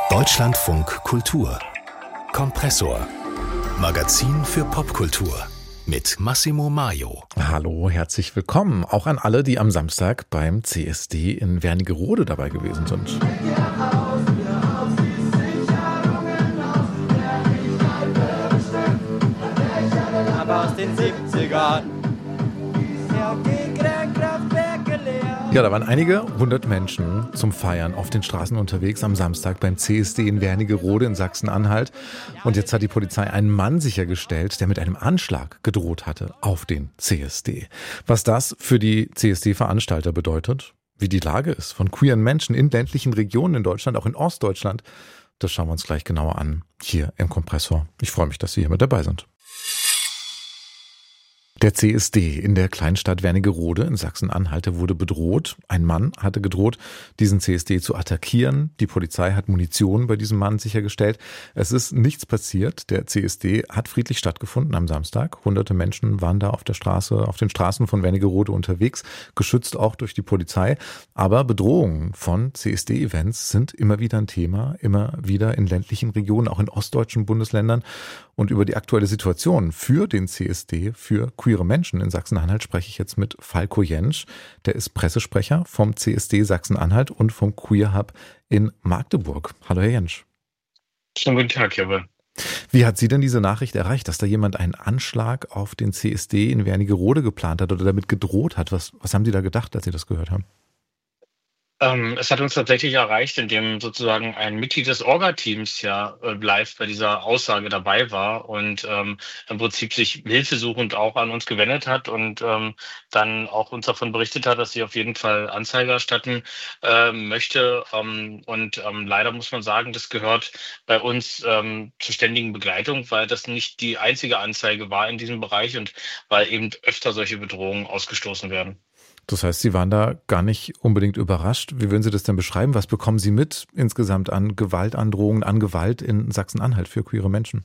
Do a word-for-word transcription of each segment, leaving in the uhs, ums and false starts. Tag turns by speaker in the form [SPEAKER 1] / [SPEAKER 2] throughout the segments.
[SPEAKER 1] Deutschlandfunk Kultur Kompressor Magazin für Popkultur mit Massimo Maio.
[SPEAKER 2] Hallo, herzlich willkommen auch an alle, die am Samstag beim C S D in Wernigerode dabei gewesen sind.
[SPEAKER 3] Aber aus den siebzigern.
[SPEAKER 2] Ja, da waren einige hundert Menschen zum Feiern auf den Straßen unterwegs am Samstag beim C S D in Wernigerode in Sachsen-Anhalt. Und jetzt hat die Polizei einen Mann sichergestellt, der mit einem Anschlag gedroht hatte auf den C S D. Was das für die C S D-Veranstalter bedeutet, wie die Lage ist von queeren Menschen in ländlichen Regionen in Deutschland, auch in Ostdeutschland, das schauen wir uns gleich genauer an, hier im Kompressor. Ich freue mich, dass Sie hier mit dabei sind. Der C S D in der Kleinstadt Wernigerode in Sachsen-Anhalt wurde bedroht. Ein Mann hatte gedroht, diesen C S D zu attackieren. Die Polizei hat Munition bei diesem Mann sichergestellt. Es ist nichts passiert. Der C S D hat friedlich stattgefunden am Samstag. Hunderte Menschen waren da auf der Straße, auf den Straßen von Wernigerode unterwegs, geschützt auch durch die Polizei. Aber Bedrohungen von C S D-Events sind immer wieder ein Thema, immer wieder in ländlichen Regionen, auch in ostdeutschen Bundesländern. Und über die aktuelle Situation für den C S D, für queere Menschen in Sachsen-Anhalt spreche ich jetzt mit Falko Jentsch. Der ist Pressesprecher vom C S D Sachsen-Anhalt und vom Queer Hub in Magdeburg. Hallo, Herr Jentsch.
[SPEAKER 4] Schönen guten Tag, Jawohl.
[SPEAKER 2] Wie hat Sie denn diese Nachricht erreicht, dass da jemand einen Anschlag auf den C S D in Wernigerode geplant hat oder damit gedroht hat? Was, was haben Sie da gedacht, als Sie das gehört haben?
[SPEAKER 4] Ähm, es hat uns tatsächlich erreicht, indem sozusagen ein Mitglied des Orga-Teams ja äh, live bei dieser Aussage dabei war und ähm, im Prinzip sich hilfesuchend auch an uns gewendet hat und ähm, dann auch uns davon berichtet hat, dass sie auf jeden Fall Anzeige erstatten äh, möchte. Ähm, und ähm, leider muss man sagen, das gehört bei uns ähm, zur ständigen Begleitung, weil das nicht die einzige Anzeige war in diesem Bereich und weil eben öfter solche Bedrohungen ausgestoßen werden.
[SPEAKER 2] Das heißt, Sie waren da gar nicht unbedingt überrascht. Wie würden Sie das denn beschreiben? Was bekommen Sie mit insgesamt an Gewaltandrohungen, an Gewalt in Sachsen-Anhalt für queere Menschen?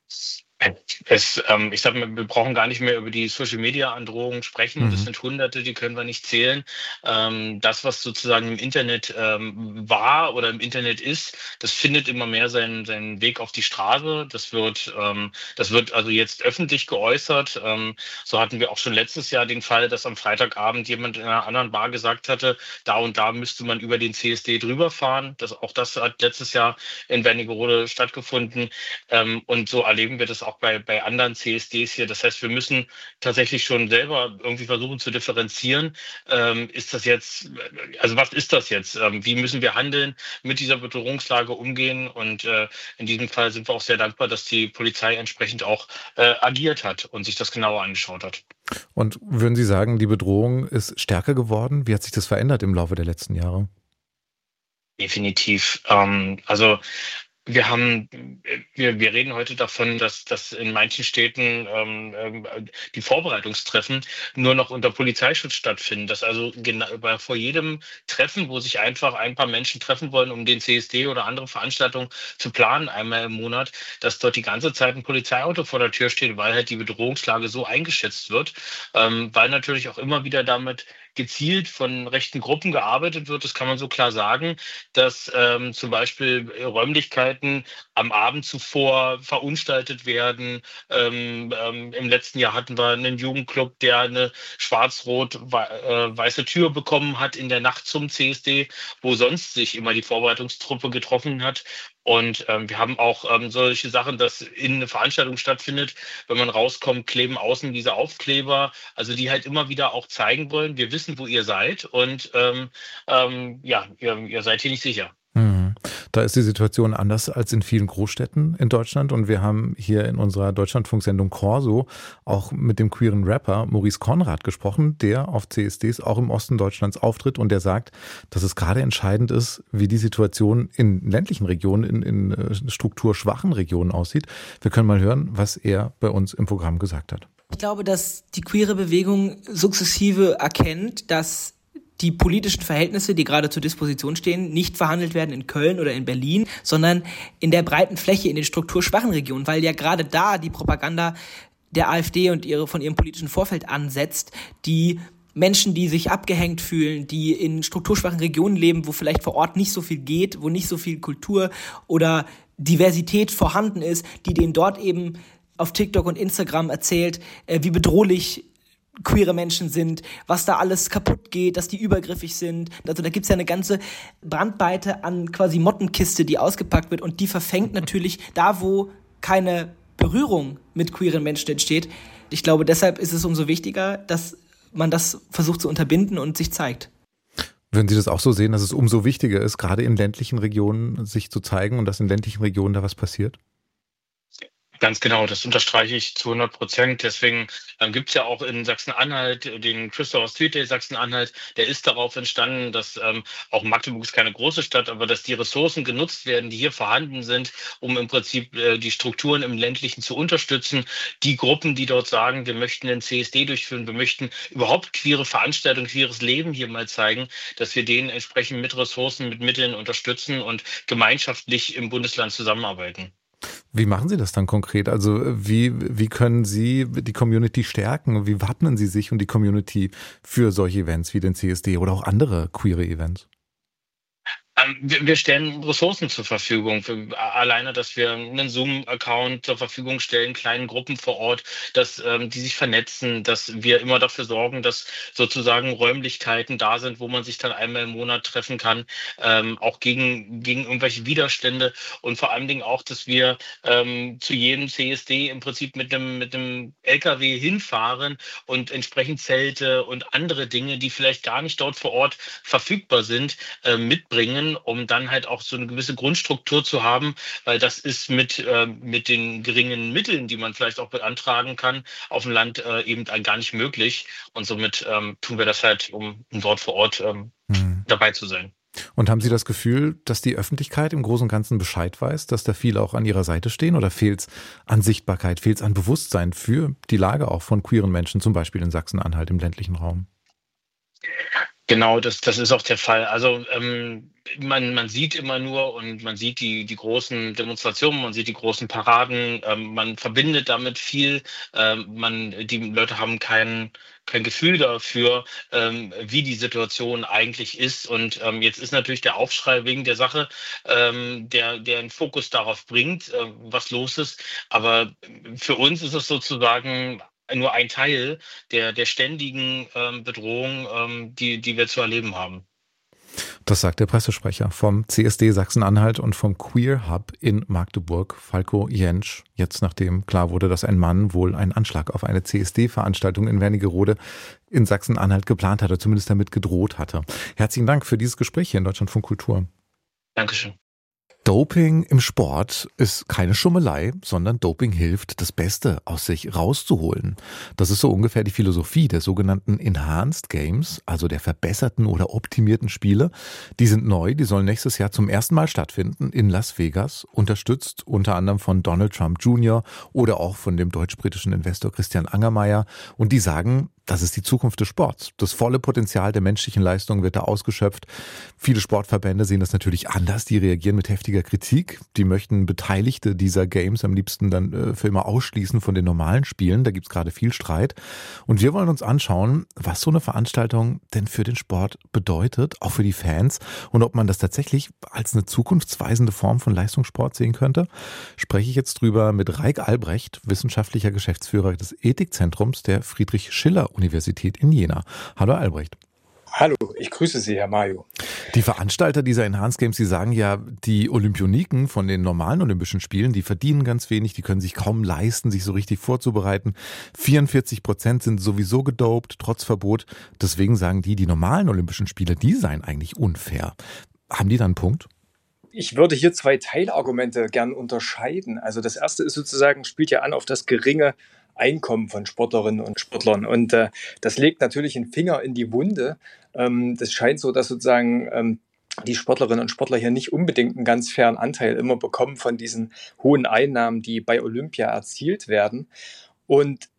[SPEAKER 4] Es, ähm, ich sag mal, wir brauchen gar nicht mehr über die Social-Media-Androhungen sprechen.
[SPEAKER 2] Mhm.
[SPEAKER 4] Das sind Hunderte, die können wir nicht zählen. Ähm, das, was sozusagen im Internet ähm, war oder im Internet ist, das findet immer mehr seinen, seinen Weg auf die Straße. Das wird, ähm, das wird also jetzt öffentlich geäußert. Ähm, so hatten wir auch schon letztes Jahr den Fall, dass am Freitagabend jemand in einer anderen Bar gesagt hatte, da und da müsste man über den C S D drüber fahren. Das, auch das hat letztes Jahr in Wernigerode stattgefunden. Ähm, und so erleben wir das auch bei, bei anderen C S Ds hier. Das heißt, wir müssen tatsächlich schon selber irgendwie versuchen zu differenzieren. Ähm, ist das jetzt, also was ist das jetzt? Ähm, wie müssen wir handeln, mit dieser Bedrohungslage umgehen? Und äh, in diesem Fall sind wir auch sehr dankbar, dass die Polizei entsprechend auch äh, agiert hat und sich das genauer angeschaut hat.
[SPEAKER 2] Und würden Sie sagen, die Bedrohung ist stärker geworden? Wie hat sich das verändert im Laufe der letzten Jahre?
[SPEAKER 4] Definitiv. Ähm, also Wir haben, wir, wir reden heute davon, dass, dass in manchen Städten ähm, die Vorbereitungstreffen nur noch unter Polizeischutz stattfinden. Dass also genau, vor jedem Treffen, wo sich einfach ein paar Menschen treffen wollen, um den C S D oder andere Veranstaltungen zu planen, einmal im Monat, dass dort die ganze Zeit ein Polizeiauto vor der Tür steht, weil halt die Bedrohungslage so eingeschätzt wird, ähm, weil natürlich auch immer wieder damit gezielt von rechten Gruppen gearbeitet wird. Das kann man so klar sagen, dass ähm, zum Beispiel Räumlichkeiten am Abend zuvor verunstaltet werden. Ähm, ähm, Im letzten Jahr hatten wir einen Jugendclub, der eine schwarz-rot-weiße Tür bekommen hat in der Nacht zum C S D, wo sonst sich immer die Vorbereitungstruppe getroffen hat. Und ähm, wir haben auch ähm, solche Sachen, dass in eine Veranstaltung stattfindet, wenn man rauskommt, kleben außen diese Aufkleber, also die halt immer wieder auch zeigen wollen, wir wissen, wo ihr seid und ähm, ähm, ja, ihr, ihr seid hier nicht sicher.
[SPEAKER 2] Mhm. Da ist die Situation anders als in vielen Großstädten in Deutschland und wir haben hier in unserer Deutschlandfunksendung Corso auch mit dem queeren Rapper Maurice Conrad gesprochen, der auf C S Ds auch im Osten Deutschlands auftritt und der sagt, dass es gerade entscheidend ist, wie die Situation in ländlichen Regionen, in, in strukturschwachen Regionen aussieht. Wir können mal hören, was er bei uns im Programm gesagt hat.
[SPEAKER 5] Ich glaube, dass die queere Bewegung sukzessive erkennt, dass die politischen Verhältnisse, die gerade zur Disposition stehen, nicht verhandelt werden in Köln oder in Berlin, sondern in der breiten Fläche, in den strukturschwachen Regionen, weil ja gerade da die Propaganda der AfD und ihre von ihrem politischen Vorfeld ansetzt, die Menschen, die sich abgehängt fühlen, die in strukturschwachen Regionen leben, wo vielleicht vor Ort nicht so viel geht, wo nicht so viel Kultur oder Diversität vorhanden ist, die denen dort eben auf TikTok und Instagram erzählt, äh, wie bedrohlich queere Menschen sind, was da alles kaputt geht, dass die übergriffig sind. Also da gibt's ja eine ganze Brandweite an quasi Mottenkiste, die ausgepackt wird und die verfängt natürlich da, wo keine Berührung mit queeren Menschen entsteht. Ich glaube, deshalb ist es umso wichtiger, dass man das versucht zu unterbinden und sich zeigt.
[SPEAKER 2] Würden Sie das auch so sehen, dass es umso wichtiger ist, gerade in ländlichen Regionen sich zu zeigen und dass in ländlichen Regionen da was passiert?
[SPEAKER 4] Ganz genau, das unterstreiche ich zu hundert Prozent. Deswegen ähm, gibt es ja auch in Sachsen-Anhalt den Christopher Street Day Sachsen-Anhalt. Der ist darauf entstanden, dass ähm, auch Magdeburg ist keine große Stadt, aber dass die Ressourcen genutzt werden, die hier vorhanden sind, um im Prinzip äh, die Strukturen im Ländlichen zu unterstützen. Die Gruppen, die dort sagen, wir möchten den C S D durchführen, wir möchten überhaupt queere Veranstaltungen, queeres Leben hier mal zeigen, dass wir denen entsprechend mit Ressourcen, mit Mitteln unterstützen und gemeinschaftlich im Bundesland zusammenarbeiten.
[SPEAKER 2] Wie machen Sie das dann konkret? Also wie, wie können Sie die Community stärken? Wie wappnen Sie sich und die Community für solche Events wie den C S D oder auch andere queere Events?
[SPEAKER 4] Wir stellen Ressourcen zur Verfügung. Für, alleine, dass wir einen Zoom-Account zur Verfügung stellen, kleinen Gruppen vor Ort, dass ähm, die sich vernetzen, dass wir immer dafür sorgen, dass sozusagen Räumlichkeiten da sind, wo man sich dann einmal im Monat treffen kann, ähm, auch gegen, gegen irgendwelche Widerstände und vor allen Dingen auch, dass wir ähm, zu jedem C S D im Prinzip mit einem mit einem L K W hinfahren und entsprechend Zelte und andere Dinge, die vielleicht gar nicht dort vor Ort verfügbar sind, äh, mitbringen, um dann halt auch so eine gewisse Grundstruktur zu haben, weil das ist mit, äh, mit den geringen Mitteln, die man vielleicht auch beantragen kann, auf dem Land äh, eben gar nicht möglich. Und somit ähm, tun wir das halt, um, um dort vor Ort ähm, hm. dabei zu sein.
[SPEAKER 2] Und haben Sie das Gefühl, dass die Öffentlichkeit im Großen und Ganzen Bescheid weiß, dass da viele auch an ihrer Seite stehen? Oder fehlt es an Sichtbarkeit, fehlt es an Bewusstsein für die Lage auch von queeren Menschen, zum Beispiel in Sachsen-Anhalt im ländlichen Raum?
[SPEAKER 4] Genau, das, das ist auch der Fall. Also ähm, man, man sieht immer nur und man sieht die, die großen Demonstrationen, man sieht die großen Paraden, ähm, man verbindet damit viel. Ähm, man, die Leute haben kein, kein Gefühl dafür, ähm, wie die Situation eigentlich ist. Und ähm, jetzt ist natürlich der Aufschrei wegen der Sache, ähm, der, der einen Fokus darauf bringt, äh, was los ist. Aber für uns ist es sozusagen nur ein Teil der, der ständigen ähm, Bedrohung, ähm, die, die wir zu erleben haben.
[SPEAKER 2] Das sagt der Pressesprecher vom C S D Sachsen-Anhalt und vom Queer Hub in Magdeburg, Falko Jentsch. Jetzt, nachdem klar wurde, dass ein Mann wohl einen Anschlag auf eine C S D-Veranstaltung in Wernigerode in Sachsen-Anhalt geplant hatte, zumindest damit gedroht hatte. Herzlichen Dank für dieses Gespräch hier in Deutschlandfunk Kultur.
[SPEAKER 4] Dankeschön.
[SPEAKER 2] Doping im Sport ist keine Schummelei, sondern Doping hilft, das Beste aus sich rauszuholen. Das ist so ungefähr die Philosophie der sogenannten Enhanced Games, also der verbesserten oder optimierten Spiele. Die sind neu, die sollen nächstes Jahr zum ersten Mal stattfinden in Las Vegas, unterstützt unter anderem von Donald Trump Junior oder auch von dem deutsch-britischen Investor Christian Angermayer. Und die sagen, das ist die Zukunft des Sports. Das volle Potenzial der menschlichen Leistung wird da ausgeschöpft. Viele Sportverbände sehen das natürlich anders. Die reagieren mit heftiger Kritik. Die möchten Beteiligte dieser Games am liebsten dann äh, für immer ausschließen von den normalen Spielen. Da gibt's gerade viel Streit. Und wir wollen uns anschauen, was so eine Veranstaltung denn für den Sport bedeutet, auch für die Fans. Und ob man das tatsächlich als eine zukunftsweisende Form von Leistungssport sehen könnte, spreche ich jetzt drüber mit Raik Albrecht, wissenschaftlicher Geschäftsführer des Ethikzentrums der Friedrich-Schiller-Universität in Jena. Hallo Albrecht.
[SPEAKER 6] Hallo, ich grüße Sie, Herr Mayo.
[SPEAKER 2] Die Veranstalter dieser Enhanced Games, die sagen ja, die Olympioniken von den normalen Olympischen Spielen, die verdienen ganz wenig, die können sich kaum leisten, sich so richtig vorzubereiten. vierundvierzig Prozent sind sowieso gedopt, trotz Verbot. Deswegen sagen die, die normalen Olympischen Spiele, die seien eigentlich unfair. Haben die da einen Punkt?
[SPEAKER 6] Ich würde hier zwei Teilargumente gern unterscheiden. Also das erste ist sozusagen, spielt ja an auf das geringe Einkommen von Sportlerinnen und Sportlern. Und äh, das legt natürlich einen Finger in die Wunde. Ähm, das scheint so, dass sozusagen ähm, die Sportlerinnen und Sportler hier nicht unbedingt einen ganz fairen Anteil immer bekommen von diesen hohen Einnahmen, die bei Olympia erzielt werden. Und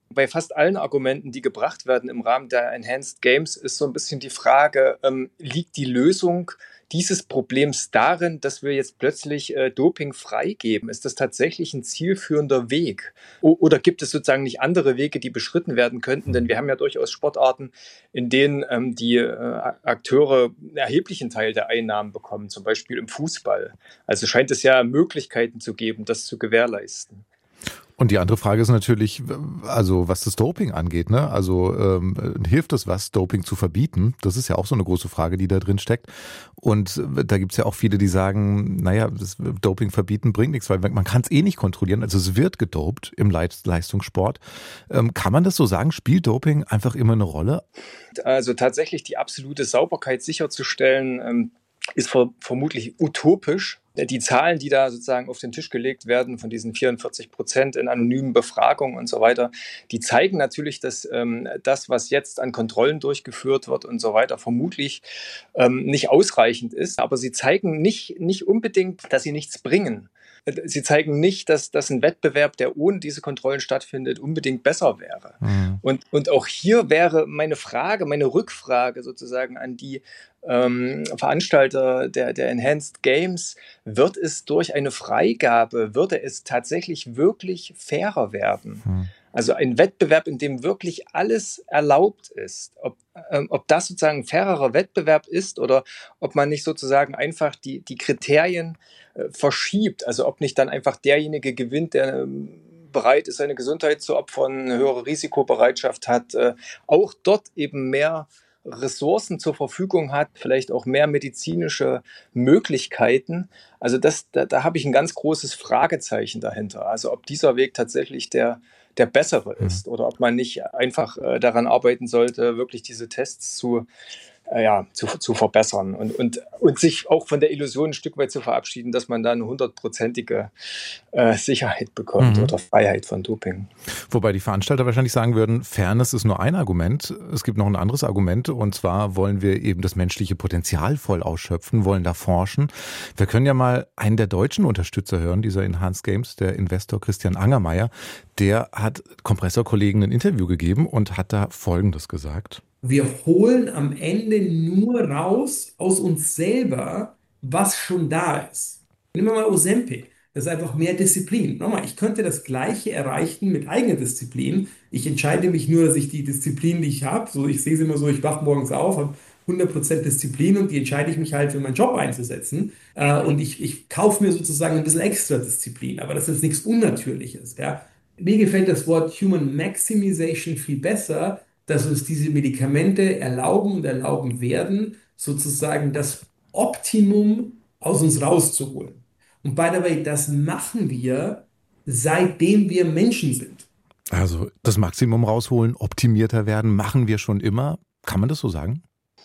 [SPEAKER 6] Bei fast allen Argumenten, die gebracht werden im Rahmen der Enhanced Games, ist so ein bisschen die Frage, ähm, liegt die Lösung dieses Problems darin, dass wir jetzt plötzlich äh, Doping freigeben? Ist das tatsächlich ein zielführender Weg? O- oder gibt es sozusagen nicht andere Wege, die beschritten werden könnten? Denn wir haben ja durchaus Sportarten, in denen ähm, die äh, Akteure einen erheblichen Teil der Einnahmen bekommen, zum Beispiel im Fußball. Also scheint es ja Möglichkeiten zu geben, das zu gewährleisten.
[SPEAKER 2] Und die andere Frage ist natürlich, also was das Doping angeht, ne? Also ähm, hilft es was, Doping zu verbieten? Das ist ja auch so eine große Frage, die da drin steckt. Und da gibt's ja auch viele, die sagen, naja, das Doping verbieten bringt nichts, weil man kann es eh nicht kontrollieren. Also es wird gedopt im Leistungssport. Ähm, kann man das so sagen? Spielt Doping einfach immer eine Rolle?
[SPEAKER 6] Also tatsächlich die absolute Sauberkeit sicherzustellen, ähm, ist ver- vermutlich utopisch. Die Zahlen, die da sozusagen auf den Tisch gelegt werden, von diesen vierundvierzig Prozent in anonymen Befragungen und so weiter, die zeigen natürlich, dass ähm, das, was jetzt an Kontrollen durchgeführt wird und so weiter, vermutlich ähm, nicht ausreichend ist. Aber sie zeigen nicht, nicht unbedingt, dass sie nichts bringen. Sie zeigen nicht, dass, dass ein Wettbewerb, der ohne diese Kontrollen stattfindet, unbedingt besser wäre. Mhm. Und, und auch hier wäre meine Frage, meine Rückfrage sozusagen an die ähm, Veranstalter der, der Enhanced Games: Wird es durch eine Freigabe, würde es tatsächlich wirklich fairer werden? Mhm. Also ein Wettbewerb, in dem wirklich alles erlaubt ist. Ob, ähm, ob das sozusagen ein fairerer Wettbewerb ist oder ob man nicht sozusagen einfach die, die Kriterien äh, verschiebt. Also ob nicht dann einfach derjenige gewinnt, der ähm, bereit ist, seine Gesundheit zu opfern, eine höhere Risikobereitschaft hat, äh, auch dort eben mehr Ressourcen zur Verfügung hat, vielleicht auch mehr medizinische Möglichkeiten. Also das, da, da habe ich ein ganz großes Fragezeichen dahinter. Also ob dieser Weg tatsächlich der der bessere ist oder ob man nicht einfach äh, daran arbeiten sollte, wirklich diese Tests zu, äh, ja, zu, zu verbessern und, und, und sich auch von der Illusion ein Stück weit zu verabschieden, dass man da eine hundertprozentige äh, Sicherheit bekommt mhm. oder Freiheit von Doping.
[SPEAKER 2] Wobei die Veranstalter wahrscheinlich sagen würden, Fairness ist nur ein Argument. Es gibt noch ein anderes Argument, und zwar wollen wir eben das menschliche Potenzial voll ausschöpfen, wollen da forschen. Wir können ja mal einen der deutschen Unterstützer hören, dieser Enhanced Games, der Investor Christian Angermeier. Der hat Kompressorkollegen ein Interview gegeben und hat da Folgendes gesagt.
[SPEAKER 7] Wir holen am Ende nur raus aus uns selber, was schon da ist. Nehmen wir mal Ozempic. Das ist einfach mehr Disziplin. Nochmal, ich könnte das Gleiche erreichen mit eigener Disziplin. Ich entscheide mich nur, dass ich die Disziplin, die ich habe, so ich sehe es immer so, ich wache morgens auf, habe hundert Prozent Disziplin und die entscheide ich mich halt für meinen Job einzusetzen. Äh, und ich, ich kaufe mir sozusagen ein bisschen extra Disziplin. Aber das ist nichts Unnatürliches. Ja? Mir gefällt das Wort Human Maximization viel besser, dass uns diese Medikamente erlauben und erlauben werden, sozusagen das Optimum aus uns rauszuholen. Und by the way, das machen wir, seitdem wir Menschen sind.
[SPEAKER 2] Also das Maximum rausholen, optimierter werden, machen wir schon immer. Kann man das so sagen?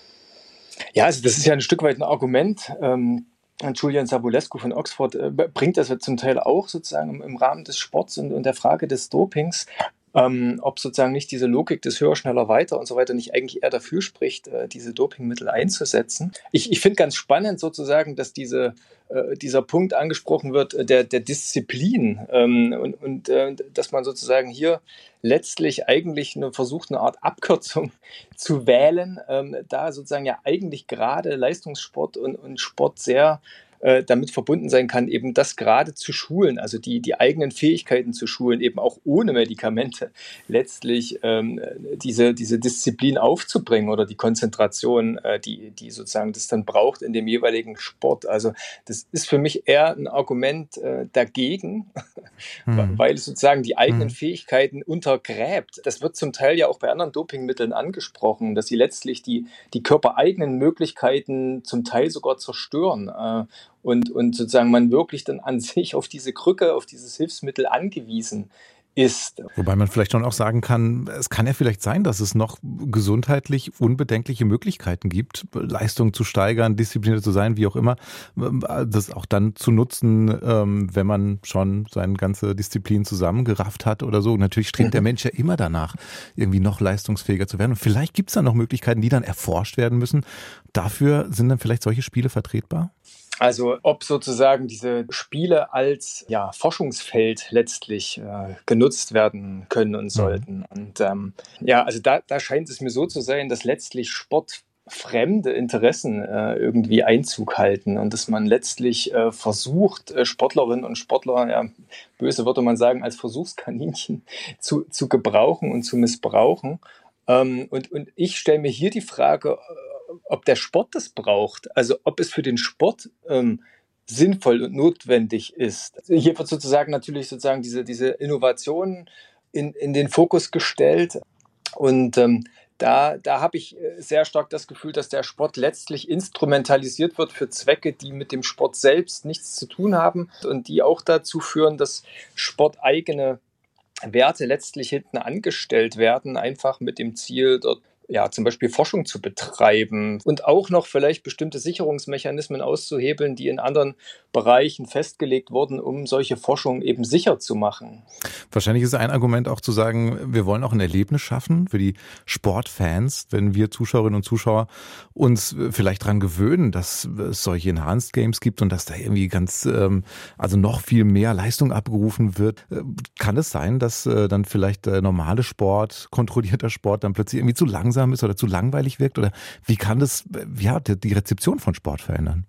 [SPEAKER 6] Ja, also das ist ja ein Stück weit ein Argument. Ähm Julian Savulescu von Oxford äh, bringt das ja zum Teil auch sozusagen im, im Rahmen des Sports und, und der Frage des Dopings, ähm, ob sozusagen nicht diese Logik des Höher, Schneller, Weiter und so weiter nicht eigentlich eher dafür spricht, äh, diese Dopingmittel einzusetzen. Ich, ich finde ganz spannend sozusagen, dass diese, äh, dieser Punkt angesprochen wird, äh, der, der Disziplin ähm, und, und äh, dass man sozusagen hier letztlich eigentlich eine, versucht, eine Art Abkürzung zu wählen, ähm, da sozusagen ja eigentlich gerade Leistungssport und, und Sport sehr äh, damit verbunden sein kann, eben das gerade zu schulen, also die, die eigenen Fähigkeiten zu schulen, eben auch ohne Medikamente letztlich ähm, diese, diese Disziplin aufzubringen oder die Konzentration, äh, die, die sozusagen das dann braucht in dem jeweiligen Sport. Also das ist für mich eher ein Argument äh, dagegen, hm. weil es sozusagen die eigenen hm. Fähigkeiten untergräbt. Das wird zum Teil ja auch bei anderen Dopingmitteln angesprochen, dass sie letztlich die, die körpereigenen Möglichkeiten zum Teil sogar zerstören. Äh, und, und sozusagen man wirklich dann an sich auf diese Krücke, auf dieses Hilfsmittel angewiesen ist.
[SPEAKER 2] Wobei man vielleicht schon auch sagen kann, es kann ja vielleicht sein, dass es noch gesundheitlich unbedenkliche Möglichkeiten gibt, Leistung zu steigern, diszipliniert zu sein, wie auch immer, das auch dann zu nutzen, wenn man schon seine ganze Disziplin zusammengerafft hat oder so. Natürlich strebt mhm. der Mensch ja immer danach, irgendwie noch leistungsfähiger zu werden. Und vielleicht gibt es da noch Möglichkeiten, die dann erforscht werden müssen. Dafür sind dann vielleicht solche Spiele vertretbar?
[SPEAKER 6] Also ob sozusagen diese Spiele als ja, Forschungsfeld letztlich äh, genutzt werden können und sollten. Und ähm, ja, also da, da scheint es mir so zu sein, dass letztlich sportfremde Interessen äh, irgendwie Einzug halten und dass man letztlich äh, versucht, äh, Sportlerinnen und Sportler, ja, böse würde man sagen, als Versuchskaninchen zu, zu gebrauchen und zu missbrauchen. Ähm, und, und ich stelle mir hier die Frage, ob der Sport das braucht, also ob es für den Sport ähm, sinnvoll und notwendig ist. Hier wird sozusagen natürlich sozusagen diese, diese Innovation in, in den Fokus gestellt und ähm, da, da habe ich sehr stark das Gefühl, dass der Sport letztlich instrumentalisiert wird für Zwecke, die mit dem Sport selbst nichts zu tun haben und die auch dazu führen, dass sporteigene Werte letztlich hinten angestellt werden, einfach mit dem Ziel, dort ja, zum Beispiel Forschung zu betreiben und auch noch vielleicht bestimmte Sicherungsmechanismen auszuhebeln, die in anderen Bereichen festgelegt wurden, um solche Forschung eben sicher zu machen.
[SPEAKER 2] Wahrscheinlich ist ein Argument auch zu sagen, wir wollen auch ein Erlebnis schaffen für die Sportfans, wenn wir Zuschauerinnen und Zuschauer uns vielleicht daran gewöhnen, dass es solche Enhanced Games gibt und dass da irgendwie ganz, also noch viel mehr Leistung abgerufen wird. Kann es sein, dass dann vielleicht der normale Sport, kontrollierter Sport dann plötzlich irgendwie zu langsam ist oder zu langweilig wirkt? Oder wie kann das ja, die Rezeption von Sport verändern?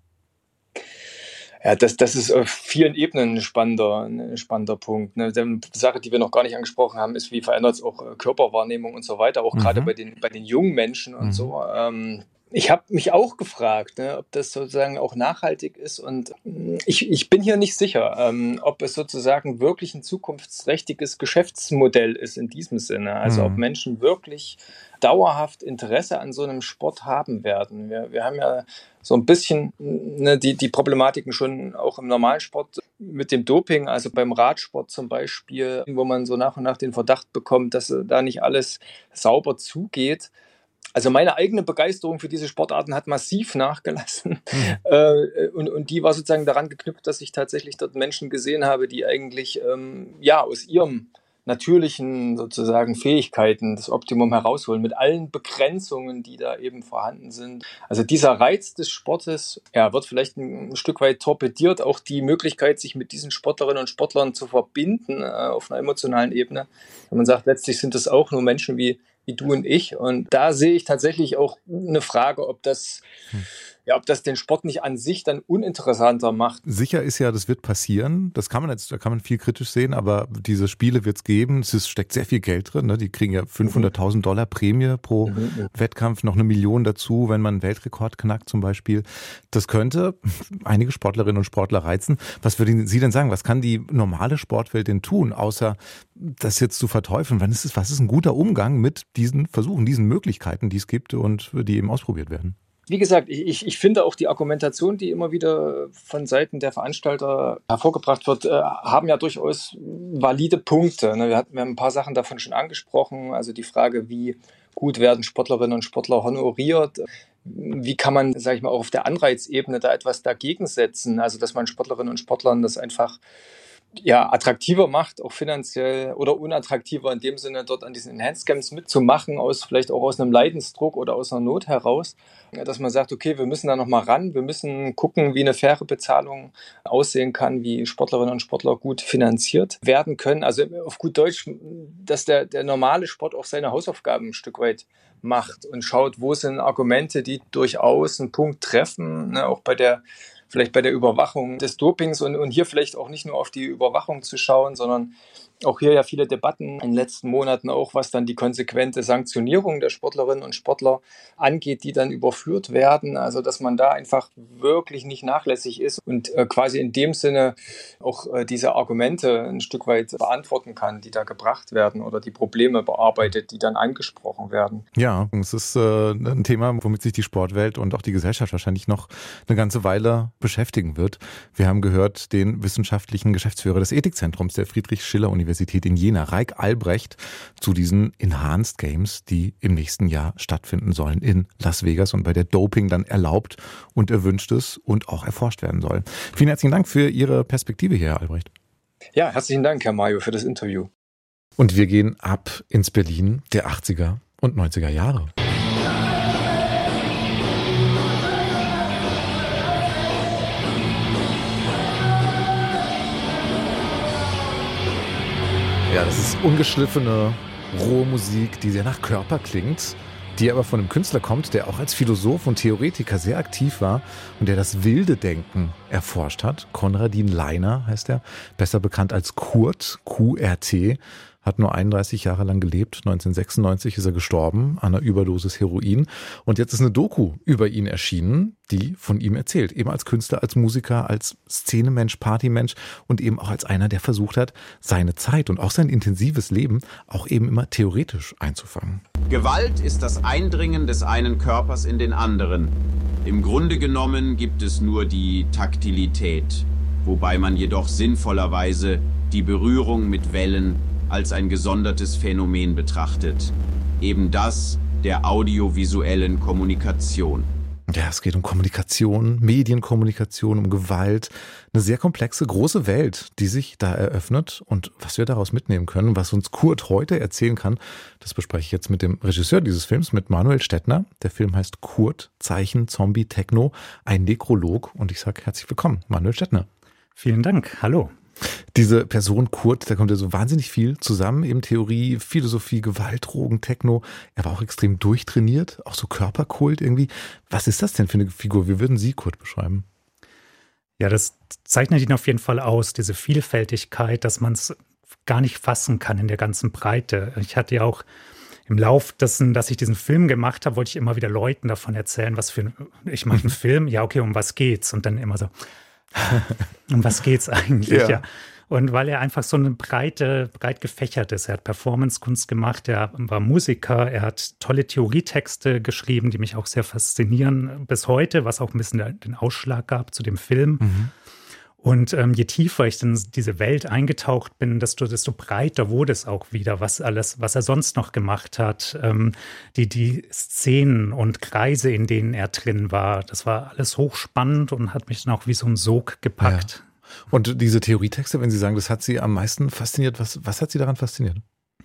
[SPEAKER 6] Ja, das, das ist auf vielen Ebenen ein spannender, ein spannender Punkt. Eine Sache, die wir noch gar nicht angesprochen haben, ist, wie verändert es auch Körperwahrnehmung und so weiter, auch mhm. gerade bei den, bei den jungen Menschen und mhm. so. Ähm, ich habe mich auch gefragt, ne, ob das sozusagen auch nachhaltig ist und ich, ich bin hier nicht sicher, ähm, ob es sozusagen wirklich ein zukunftsträchtiges Geschäftsmodell ist in diesem Sinne. Also mhm. ob Menschen wirklich dauerhaft Interesse an so einem Sport haben werden. Wir, wir haben ja so ein bisschen ne, die, die Problematiken schon auch im normalen Sport mit dem Doping, also beim Radsport zum Beispiel, wo man so nach und nach den Verdacht bekommt, dass da nicht alles sauber zugeht. Also meine eigene Begeisterung für diese Sportarten hat massiv nachgelassen. Mhm. Äh, und, und die war sozusagen daran geknüpft, dass ich tatsächlich dort Menschen gesehen habe, die eigentlich ähm, ja aus ihrem natürlichen sozusagen Fähigkeiten das Optimum herausholen, mit allen Begrenzungen, die da eben vorhanden sind. Also dieser Reiz des Sportes ja, wird vielleicht ein, ein Stück weit torpediert, auch die Möglichkeit, sich mit diesen Sportlerinnen und Sportlern zu verbinden äh, auf einer emotionalen Ebene. Wenn man sagt, letztlich sind das auch nur Menschen wie, wie du und ich. Und da sehe ich tatsächlich auch eine Frage, ob das hm. Ja, ob das den Sport nicht an sich dann uninteressanter macht.
[SPEAKER 2] Sicher ist ja, das wird passieren. Das kann man jetzt, da kann man viel kritisch sehen, aber diese Spiele wird es geben. Es ist, steckt sehr viel Geld drin. Ne? Die kriegen ja fünfhunderttausend Dollar Prämie pro mhm. Wettkampf, noch eine Million dazu, wenn man einen Weltrekord knackt zum Beispiel. Das könnte einige Sportlerinnen und Sportler reizen. Was würden Sie denn sagen? Was kann die normale Sportwelt denn tun, außer das jetzt zu verteufeln? Wann ist es, was ist ein guter Umgang mit diesen Versuchen, diesen Möglichkeiten, die es gibt und die eben ausprobiert werden?
[SPEAKER 6] Wie gesagt, ich, ich finde auch die Argumentation, die immer wieder von Seiten der Veranstalter hervorgebracht wird, äh, haben ja durchaus valide Punkte. Ne? Wir hatten wir haben ein paar Sachen davon schon angesprochen. Also die Frage, wie gut werden Sportlerinnen und Sportler honoriert? Wie kann man, sage ich mal, auch auf der Anreizebene da etwas dagegen setzen? Also dass man Sportlerinnen und Sportlern das einfach ja, attraktiver macht, auch finanziell oder unattraktiver in dem Sinne, dort an diesen Enhanced Games mitzumachen, aus vielleicht auch aus einem Leidensdruck oder aus einer Not heraus, dass man sagt, okay, wir müssen da nochmal ran, wir müssen gucken, wie eine faire Bezahlung aussehen kann, wie Sportlerinnen und Sportler gut finanziert werden können. Also auf gut Deutsch, dass der, der normale Sport auch seine Hausaufgaben ein Stück weit macht und schaut, wo sind Argumente, die durchaus einen Punkt treffen, ne, auch bei der vielleicht bei der Überwachung des Dopings und, und hier vielleicht auch nicht nur auf die Überwachung zu schauen, sondern auch hier ja viele Debatten in den letzten Monaten auch, was dann die konsequente Sanktionierung der Sportlerinnen und Sportler angeht, die dann überführt werden. Also dass man da einfach wirklich nicht nachlässig ist und äh, quasi in dem Sinne auch äh, diese Argumente ein Stück weit beantworten kann, die da gebracht werden oder die Probleme bearbeitet, die dann angesprochen werden.
[SPEAKER 2] Ja, es ist äh, ein Thema, womit sich die Sportwelt und auch die Gesellschaft wahrscheinlich noch eine ganze Weile beschäftigen wird. Wir haben gehört, den wissenschaftlichen Geschäftsführer des Ethikzentrums der Friedrich-Schiller-Universität in Jena, Raik Albrecht, zu diesen Enhanced Games, die im nächsten Jahr stattfinden sollen in Las Vegas und bei der Doping dann erlaubt und erwünscht ist und auch erforscht werden soll. Vielen herzlichen Dank für Ihre Perspektive hier, Herr Albrecht.
[SPEAKER 6] Ja, herzlichen Dank, Herr Mayo, für das Interview.
[SPEAKER 2] Und wir gehen ab ins Berlin der achtziger und neunziger Jahre. Ja, das ist ungeschliffene, rohe Musik, die sehr nach Körper klingt, die aber von einem Künstler kommt, der auch als Philosoph und Theoretiker sehr aktiv war und der das wilde Denken erforscht hat. Konradin Leiner heißt er, besser bekannt als Kurt, Q R T, hat nur einunddreißig Jahre lang gelebt. neunzehnhundertsechsundneunzig ist er gestorben an einer Überdosis Heroin. Und jetzt ist eine Doku über ihn erschienen, die von ihm erzählt. Eben als Künstler, als Musiker, als Szenemensch, Partymensch und eben auch als einer, der versucht hat, seine Zeit und auch sein intensives Leben auch eben immer theoretisch einzufangen.
[SPEAKER 8] Gewalt ist das Eindringen des einen Körpers in den anderen. Im Grunde genommen gibt es nur die Taktilität, wobei man jedoch sinnvollerweise die Berührung mit Wellen als ein gesondertes Phänomen betrachtet. Eben das der audiovisuellen Kommunikation.
[SPEAKER 2] Ja, es geht um Kommunikation, Medienkommunikation, um Gewalt. Eine sehr komplexe, große Welt, die sich da eröffnet. Und was wir daraus mitnehmen können, was uns Kurt heute erzählen kann, das bespreche ich jetzt mit dem Regisseur dieses Films, mit Manuel Stettner. Der Film heißt Kurt, Zeichen, Zombie, Techno, ein Nekrolog. Und ich sage herzlich willkommen, Manuel Stettner.
[SPEAKER 9] Vielen Dank, hallo.
[SPEAKER 2] Diese Person Kurt, da kommt ja so wahnsinnig viel zusammen, eben Theorie, Philosophie, Gewalt, Drogen, Techno. Er war auch extrem durchtrainiert, auch so Körperkult irgendwie. Was ist das denn für eine Figur? Wie würden Sie Kurt beschreiben?
[SPEAKER 9] Ja, das zeichnet ihn auf jeden Fall aus, diese Vielfältigkeit, dass man es gar nicht fassen kann in der ganzen Breite. Ich hatte ja auch im Lauf dessen, dass ich diesen Film gemacht habe, wollte ich immer wieder Leuten davon erzählen, was für ein, ich mache einen Film, ja okay, um was geht's? Und dann immer so, um was geht's eigentlich? Ja. ja. Und weil er einfach so eine breite, breit gefächert ist. Er hat Performancekunst gemacht, er war Musiker, er hat tolle Theorietexte geschrieben, die mich auch sehr faszinieren bis heute, was auch ein bisschen den Ausschlag gab zu dem Film. Mhm. Und ähm, je tiefer ich in diese Welt eingetaucht bin, desto, desto breiter wurde es auch wieder, was alles, was er sonst noch gemacht hat. Ähm, die, die Szenen und Kreise, in denen er drin war, das war alles hochspannend und hat mich dann auch wie so ein Sog gepackt.
[SPEAKER 2] Ja. Und diese Theorietexte, wenn Sie sagen, das hat Sie am meisten fasziniert, was, was hat Sie daran fasziniert?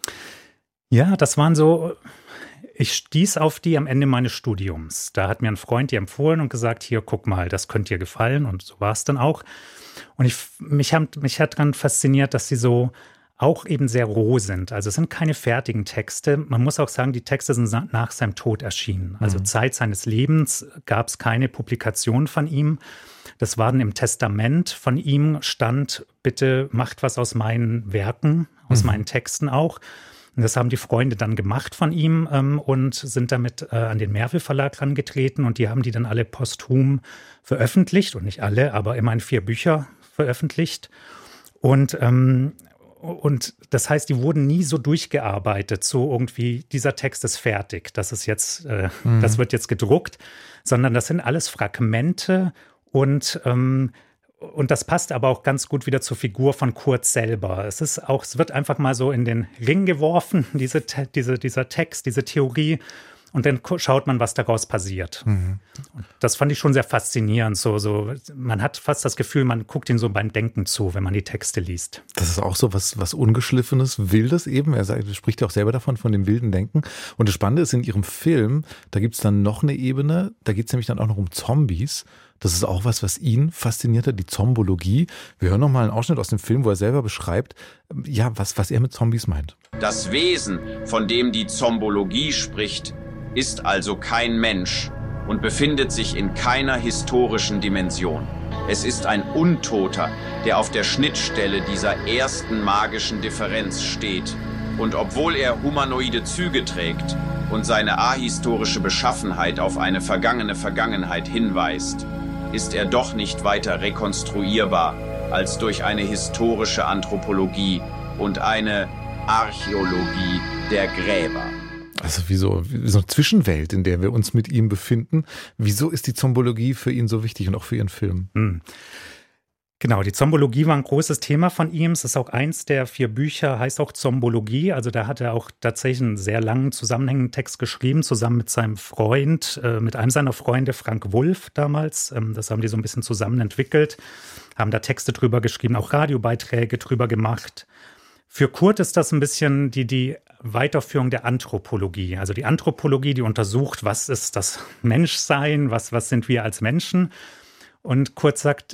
[SPEAKER 9] Ja, das waren so, ich stieß auf die am Ende meines Studiums. Da hat mir ein Freund die empfohlen und gesagt, hier, guck mal, das könnte dir gefallen. Und so war es dann auch. Und ich, mich, haben, mich hat daran fasziniert, dass sie so auch eben sehr roh sind. Also es sind keine fertigen Texte. Man muss auch sagen, die Texte sind nach seinem Tod erschienen. Also mhm. Zeit seines Lebens gab es keine Publikation von ihm. Das war dann im Testament von ihm, stand, bitte macht was aus meinen Werken, aus mhm. meinen Texten auch. Und das haben die Freunde dann gemacht von ihm ähm, und sind damit äh, an den Mervel Verlag herangetreten. Und die haben die dann alle posthum veröffentlicht. Und nicht alle, aber immerhin vier Bücher veröffentlicht. Und, ähm, und das heißt, die wurden nie so durchgearbeitet, so irgendwie, dieser Text ist fertig, das ist jetzt, äh, mhm. das wird jetzt gedruckt, sondern das sind alles Fragmente und ähm, Und das passt aber auch ganz gut wieder zur Figur von Kurt selber. Es ist auch, es wird einfach mal so in den Ring geworfen, diese, diese, dieser Text, diese Theorie. Und dann schaut man, was daraus passiert. Mhm. Und das fand ich schon sehr faszinierend. So, so, man hat fast das Gefühl, man guckt ihm so beim Denken zu, wenn man die Texte liest.
[SPEAKER 2] Das ist auch so was, was Ungeschliffenes, Wildes eben. Er sagt, er spricht ja auch selber davon, von dem wilden Denken. Und das Spannende ist, in Ihrem Film, da gibt es dann noch eine Ebene, da geht es nämlich dann auch noch um Zombies. Das ist auch was, was ihn fasziniert hat, die Zombologie. Wir hören noch mal einen Ausschnitt aus dem Film, wo er selber beschreibt, ja, was, was er mit Zombies meint.
[SPEAKER 8] Das Wesen, von dem die Zombologie spricht, ist also kein Mensch und befindet sich in keiner historischen Dimension. Es ist ein Untoter, der auf der Schnittstelle dieser ersten magischen Differenz steht. Und obwohl er humanoide Züge trägt und seine ahistorische Beschaffenheit auf eine vergangene Vergangenheit hinweist, ist er doch nicht weiter rekonstruierbar als durch eine historische Anthropologie und eine Archäologie der Gräber.
[SPEAKER 2] Also wie so, wie so eine Zwischenwelt, in der wir uns mit ihm befinden. Wieso ist die Zombologie für ihn so wichtig und auch für Ihren Film?
[SPEAKER 9] Mhm. Genau, die Zombologie war ein großes Thema von ihm. Es ist auch eins der vier Bücher, heißt auch Zombologie. Also da hat er auch tatsächlich einen sehr langen, zusammenhängenden Text geschrieben, zusammen mit seinem Freund, äh, mit einem seiner Freunde, Frank Wulff damals. Ähm, das haben die so ein bisschen zusammen entwickelt, haben da Texte drüber geschrieben, auch Radiobeiträge drüber gemacht. Für Kurt ist das ein bisschen die, die Weiterführung der Anthropologie. Also die Anthropologie, die untersucht, was ist das Menschsein, was, was sind wir als Menschen. Und Kurt sagt,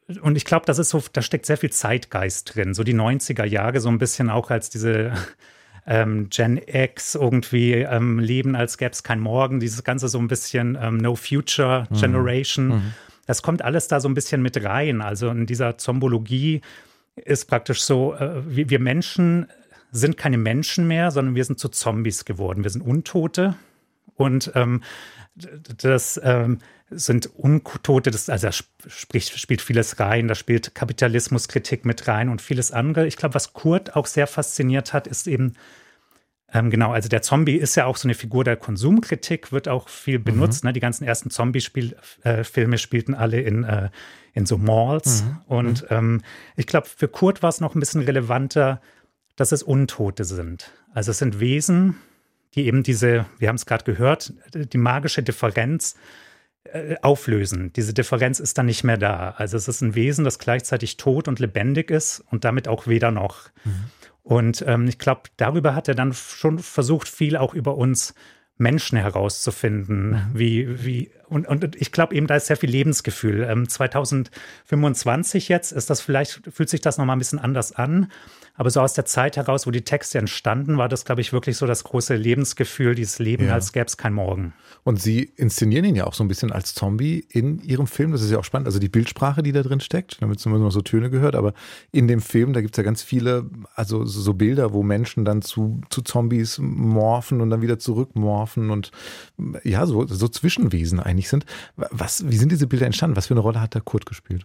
[SPEAKER 9] und ich glaube, das ist so, da steckt sehr viel Zeitgeist drin. So die neunziger Jahre, so ein bisschen auch als diese ähm, Gen X irgendwie ähm, leben, als gäbe es kein Morgen. Dieses Ganze so ein bisschen ähm, No Future Generation. Mhm. Das kommt alles da so ein bisschen mit rein. Also in dieser Zombologie ist praktisch so, äh, wir, wir Menschen sind keine Menschen mehr, sondern wir sind zu Zombies geworden. Wir sind Untote und ähm, das ähm, sind Untote, das, also da spricht, spielt vieles rein, da spielt Kapitalismuskritik mit rein und vieles andere. Ich glaube, was Kurt auch sehr fasziniert hat, ist eben, ähm, genau, also der Zombie ist ja auch so eine Figur der Konsumkritik, wird auch viel benutzt. Mhm. Ne? Die ganzen ersten Zombie-Filme äh, spielten alle in, äh, in so Malls. Mhm. Und ähm, ich glaube, für Kurt war es noch ein bisschen relevanter, dass es Untote sind. Also es sind Wesen, die eben diese, wir haben es gerade gehört, die magische Differenz äh, auflösen. Diese Differenz ist dann nicht mehr da. Also es ist ein Wesen, das gleichzeitig tot und lebendig ist und damit auch weder noch. Mhm. Und ähm, ich glaube, darüber hat er dann schon versucht, viel auch über uns Menschen herauszufinden, mhm. wie, wie, und, und ich glaube eben, da ist sehr viel Lebensgefühl. Ähm, zwanzig fünfundzwanzig jetzt ist das vielleicht, fühlt sich das nochmal ein bisschen anders an. Aber so aus der Zeit heraus, wo die Texte entstanden, war das, glaube ich, wirklich so das große Lebensgefühl, dieses Leben, ja. als gäbe es kein Morgen.
[SPEAKER 2] Und Sie inszenieren ihn ja auch so ein bisschen als Zombie in Ihrem Film. Das ist ja auch spannend. Also die Bildsprache, die da drin steckt, damit haben wir noch so Töne gehört. Aber in dem Film, da gibt es ja ganz viele, also so Bilder, wo Menschen dann zu, zu Zombies morphen und dann wieder zurückmorphen und ja, so, so Zwischenwesen eigentlich sind. Was, wie sind diese Bilder entstanden? Was für eine Rolle hat da Kurt gespielt?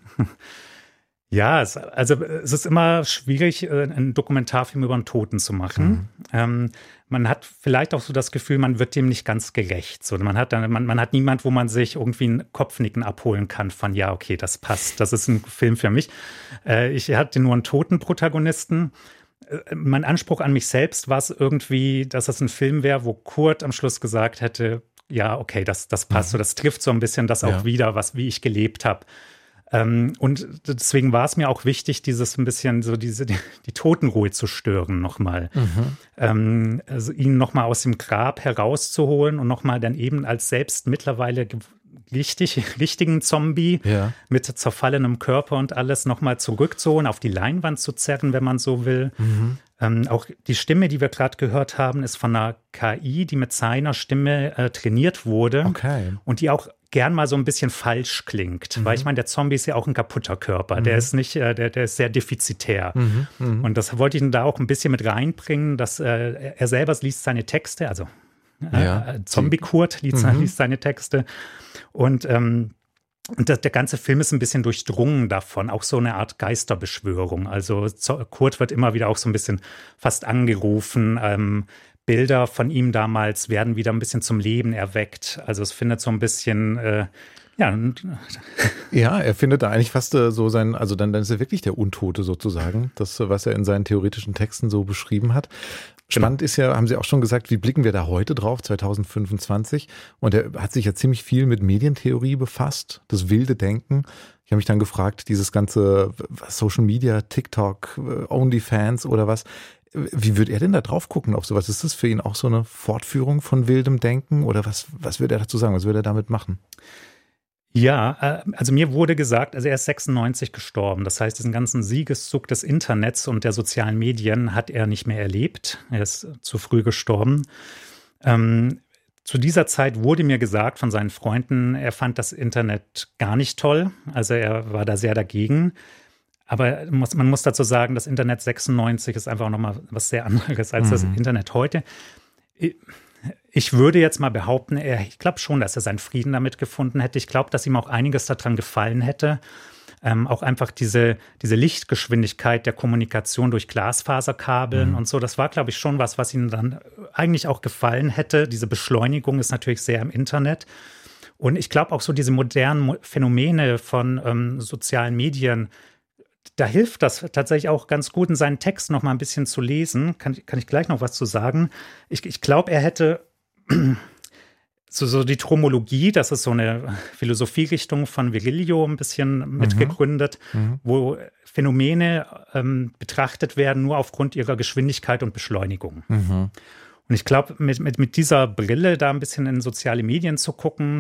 [SPEAKER 9] Ja, es, also es ist immer schwierig, einen Dokumentarfilm über einen Toten zu machen. Mhm. Ähm, man hat vielleicht auch so das Gefühl, man wird dem nicht ganz gerecht. So, man hat dann, man, man hat niemand, wo man sich irgendwie ein Kopfnicken abholen kann von, ja, okay, das passt, das ist ein Film für mich. Äh, ich hatte nur einen toten Protagonisten. Äh, mein Anspruch an mich selbst war es irgendwie, dass das ein Film wäre, wo Kurt am Schluss gesagt hätte, ja, okay, das, das passt. Mhm. So, das trifft so ein bisschen das auch ja. wieder, was, wie ich gelebt habe. Ähm, und deswegen war es mir auch wichtig, dieses ein bisschen so diese die, die Totenruhe zu stören nochmal. Mhm. Ähm, also ihn nochmal aus dem Grab herauszuholen und nochmal dann eben als selbst mittlerweile richtig, richtigen Zombie ja. mit zerfallenem Körper und alles nochmal zurückzuholen, auf die Leinwand zu zerren, wenn man so will. Mhm. Ähm, auch die Stimme, die wir gerade gehört haben, ist von einer K I, die mit seiner Stimme äh, trainiert wurde
[SPEAKER 2] okay.
[SPEAKER 9] und die auch gern mal so ein bisschen falsch klingt, mhm. weil ich meine, der Zombie ist ja auch ein kaputter Körper, mhm. der ist nicht, äh, der, der ist sehr defizitär mhm. Mhm. und das wollte ich da auch ein bisschen mit reinbringen, dass äh, er selber liest seine Texte, also äh,
[SPEAKER 2] ja.
[SPEAKER 9] Zombie-Kurt liest, mhm. liest seine Texte und ähm, Und das, der ganze Film ist ein bisschen durchdrungen davon, auch so eine Art Geisterbeschwörung. Also Kurt wird immer wieder auch so ein bisschen fast angerufen. Ähm, Bilder von ihm damals werden wieder ein bisschen zum Leben erweckt. Also es findet so ein bisschen, äh, ja.
[SPEAKER 2] Ja, er findet da eigentlich fast äh, so sein, also dann, dann ist er wirklich der Untote sozusagen, das, was er in seinen theoretischen Texten so beschrieben hat. Spannend ist ja, haben Sie auch schon gesagt, wie blicken wir da heute drauf, zwanzig fünfundzwanzig? Und er hat sich ja ziemlich viel mit Medientheorie befasst, das wilde Denken. Ich habe mich dann gefragt, dieses ganze Social Media, TikTok, OnlyFans oder was, wie würde er denn da drauf gucken auf sowas? Ist das für ihn auch so eine Fortführung von wildem Denken oder was, was würde er dazu sagen, was würde er damit machen?
[SPEAKER 9] Ja, also mir wurde gesagt, also er ist sechsundneunzig gestorben. Das heißt, diesen ganzen Siegeszug des Internets und der sozialen Medien hat er nicht mehr erlebt. Er ist zu früh gestorben. Ähm, zu dieser Zeit wurde mir gesagt von seinen Freunden, er fand das Internet gar nicht toll. Also er war da sehr dagegen. Aber muss, man muss dazu sagen, das Internet sechsundneunzig ist einfach nochmal was sehr anderes als mhm. das Internet heute. Ich, Ich würde jetzt mal behaupten, er, ich glaube schon, dass er seinen Frieden damit gefunden hätte. Ich glaube, dass ihm auch einiges daran gefallen hätte. Ähm, auch einfach diese, diese Lichtgeschwindigkeit der Kommunikation durch Glasfaserkabeln mhm. und so. Das war, glaube ich, schon was, was ihm dann eigentlich auch gefallen hätte. Diese Beschleunigung ist natürlich sehr im Internet. Und ich glaube auch so diese modernen Phänomene von ähm, sozialen Medien, da hilft das tatsächlich auch ganz gut, in seinen Text noch mal ein bisschen zu lesen. Kann, kann ich gleich noch was zu sagen. Ich, ich glaube, er hätte so, so die Tromologie, das ist so eine Philosophierichtung von Virilio ein bisschen mhm. mitgegründet, mhm. wo Phänomene ähm, betrachtet werden nur aufgrund ihrer Geschwindigkeit und Beschleunigung. Mhm. Und ich glaube, mit, mit, mit dieser Brille da ein bisschen in soziale Medien zu gucken,